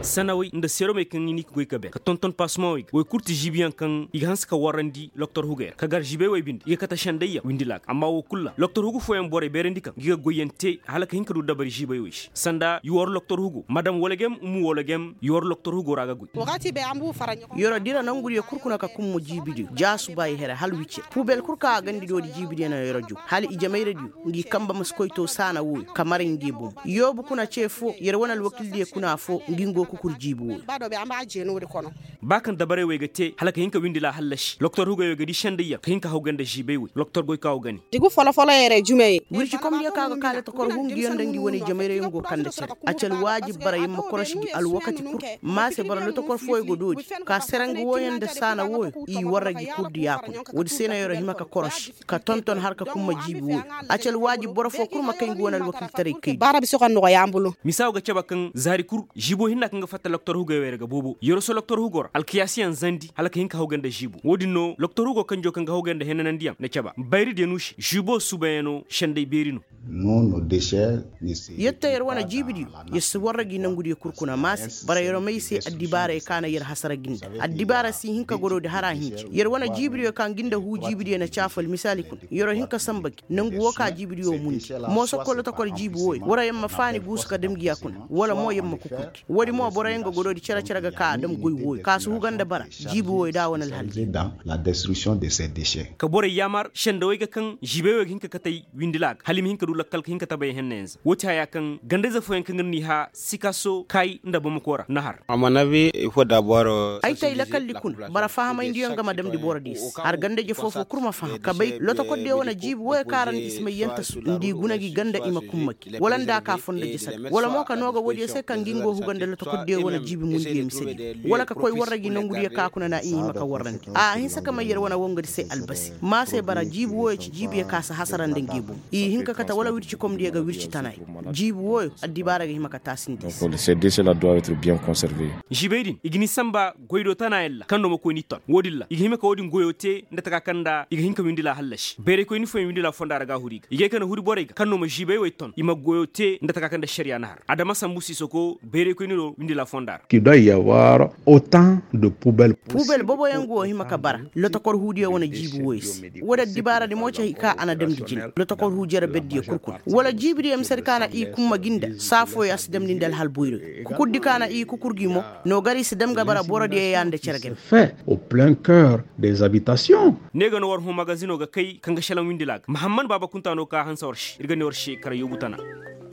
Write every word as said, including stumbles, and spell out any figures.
sanawi nda sero me kan ni ko ka be ka tonton pasmo wi way kurti jibiyan kan igans ka warandi docteur Huger ka gar jibe way bindi ye kata shandaya windilak amma wo kulla docteur Hugo foyen bore berendi kan giga goyente halaka hinka du dabari jibe wish sanda yor docteur Hugo madam wolegem umu wolegem yor docteur Hugo raga guy wakati be ambu faranyo yoro dira nanguri kurkuna ka kummo jibidi jasu bay hera hal wicce pubel kurka gandi do di jibidi na yoro ju hal ijamay radio ngi kamba maskoyto sana wo kamare ngi bum yobu kuna chefo yero wonal wakilde kuna fo ngi ngo ku kur jibu bado be amba jeno de kono bakan dabare we gate halaka hinka windila halash docteur Hugo yo gadi shandaya hinka hawganda jibe wi docteur goy kaw gani digu folo folo yere jume wurci kom dia kaga kala to kor hungi yondangi woni jamere ngo kande ser acel wajib bara yimma koroshigi al wakati kur ma se bara to kor foy go doji ka serangi woyande sana woy i waragi kurdi yakko wodi sena yoro himaka korosh ka tonton harka kuma jibi woy acel wajib boro fo kurma kay ngonal wakil tare kay bara bi sokon no yambulu misaw ga ceba kan zari kur jibo hinna kan ga fatta docteur Hugo were ga bobo yoro so docteur Hugo al kiyasiyan zandi halaka hinka hawganda jibo wodi no docteur Hugo kanjo kan ga hawganda henan ndiyam ne ceba bayri de nushi jibo subayeno shande berino non nos déchets yetta yer wana jibidi yes waragi nangudi kurkuna mas bara yero mayse addibara e kana yer hasara ginda addibara si hinka gorode hara hinci yer wana jibidi kan ginda hu jibidi na chafal misali kun yero hinka sambaki nangu woka jibidi o mun mo so ko to ko jibi woy wara yamma fani buska dem giya kun wala mo yamma kukuti wodi mo bora yenga gorode cera cera ga ka dem goy woy ka su huganda bara jibi woy da wonal halji dans la destruction de ces déchets ka bore yamar shende way ga kan jibe way hinka katay windilag halim hinka du lakkal hinka tabay hennens wota ya kan gande za foyen kan ni ha sikaso kai nda bam kora nahar amanabi il faut d'abord ay tay lakkal likun bara fahama indi yanga madam di boradis har gande je fofo kurma fa ka bay loto ko de wona jibi woy karan isma yenta ndi gunagi ganda ima kummaki wala nda ka fonda jisal wala mo ka noga wodi se kan gingo hugande loto ko de wona jibi mun di misedi wala ka koy warragi nangudi ka kuna na ima ka warranti a hin saka mayar wona wongadi se albasi ma se bara jibi woy ci jibi ka sa hasaran de ngibu i hinka kata wala wirci kom diega wirci tanay jibi woy addibara ga himaka tasindi ces déchets là doivent être bien conservés jibedin igini samba goydo tanayella kando mo ko ni ton wodilla igi himaka wodi goyote ndata kanda igi hinka windila hallash bere ko ni fo windila fondara ga huriga ige kana huri borega kando mo jibe way ton ima goyote ndata kanda sharia nahar adama sambusi soko bere ko ni ro windila fondara qui doit y avoir autant de poubelles poubelle bobo yango himaka bara loto kor hudiyo wona jibi woys wada dibara di mocha ka ana dem di jin loto kor hujera beddi kurkun wala jibri em serkana i kuma ginda safo yas dem dindal hal boyro kukuddi kana i kukurgimo no gari se dem gabara borodi e yande cergen fait au plein cœur des habitations nega no war ho magazino ga kai kanga shalam windilag muhammad baba kuntano ka hansa warshi irga ne warshi kara yobutana